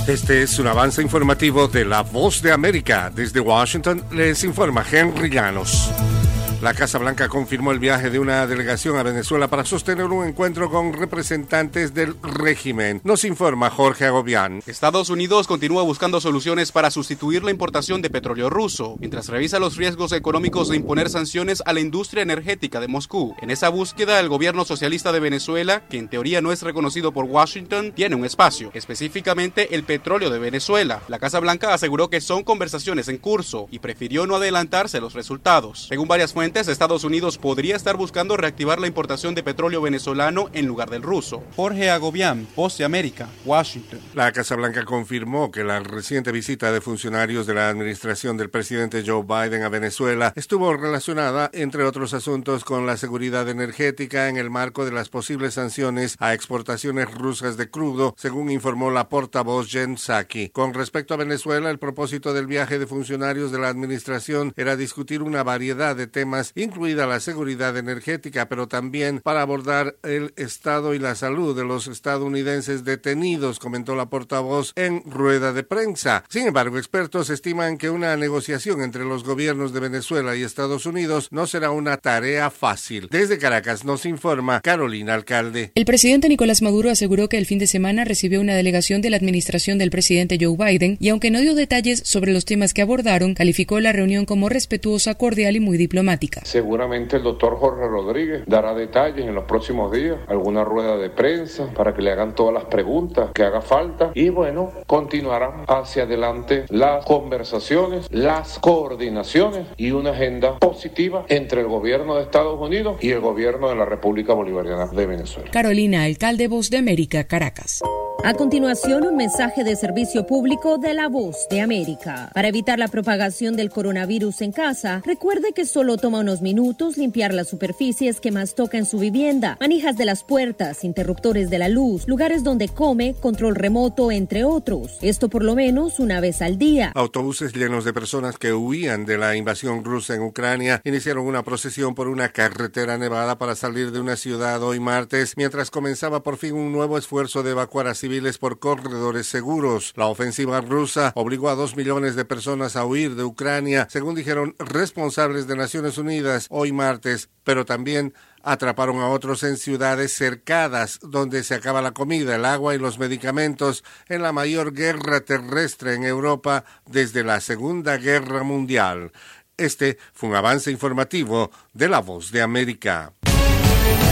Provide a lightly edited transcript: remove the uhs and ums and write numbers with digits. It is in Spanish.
Este es un avance informativo de La Voz de América. Desde Washington les informa Henry Llanos. La Casa Blanca confirmó el viaje de una delegación a Venezuela para sostener un encuentro con representantes del régimen. Nos informa Jorge Agobián. Estados Unidos continúa buscando soluciones para sustituir la importación de petróleo ruso, mientras revisa los riesgos económicos de imponer sanciones a la industria energética de Moscú. En esa búsqueda, el gobierno socialista de Venezuela, que en teoría no es reconocido por Washington, tiene un espacio, específicamente el petróleo de Venezuela. La Casa Blanca aseguró que son conversaciones en curso y prefirió no adelantarse los resultados. Según varias fuentes, Estados Unidos podría estar buscando reactivar la importación de petróleo venezolano en lugar del ruso. Jorge Agobián, Voz de América, Washington. La Casa Blanca confirmó que la reciente visita de funcionarios de la administración del presidente Joe Biden a Venezuela estuvo relacionada, entre otros asuntos, con la seguridad energética en el marco de las posibles sanciones a exportaciones rusas de crudo, según informó la portavoz Jen Psaki. Con respecto a Venezuela, el propósito del viaje de funcionarios de la administración era discutir una variedad de temas, incluida la seguridad energética, pero también para abordar el estado y la salud de los estadounidenses detenidos, comentó la portavoz en rueda de prensa. Sin embargo, expertos estiman que una negociación entre los gobiernos de Venezuela y Estados Unidos no será una tarea fácil. Desde Caracas nos informa Carolina Alcalde. El presidente Nicolás Maduro aseguró que el fin de semana recibió una delegación de la administración del presidente Joe Biden y, aunque no dio detalles sobre los temas que abordaron, calificó la reunión como respetuosa, cordial y muy diplomática. Seguramente el doctor Jorge Rodríguez dará detalles en los próximos días, alguna rueda de prensa para que le hagan todas las preguntas que haga falta y bueno, continuarán hacia adelante las conversaciones, las coordinaciones y una agenda positiva entre el gobierno de Estados Unidos y el gobierno de la República Bolivariana de Venezuela. Carolina Alcalde, Voz de América, Caracas. A continuación, un mensaje de servicio público de La Voz de América. Para evitar la propagación del coronavirus en casa, recuerde que solo toma unos minutos limpiar las superficies que más toca en su vivienda, manijas de las puertas, interruptores de la luz, lugares donde come, control remoto, entre otros. Esto por lo menos una vez al día. Autobuses llenos de personas que huían de la invasión rusa en Ucrania iniciaron una procesión por una carretera nevada para salir de una ciudad hoy martes, mientras comenzaba por fin un nuevo esfuerzo de evacuar a civiles por corredores seguros. La ofensiva rusa obligó a 2 millones de personas a huir de Ucrania, según dijeron responsables de Naciones Unidas hoy martes, pero también atraparon a otros en ciudades cercadas, donde se acaba la comida, el agua y los medicamentos en la mayor guerra terrestre en Europa desde la Segunda Guerra Mundial. Este fue un avance informativo de La Voz de América.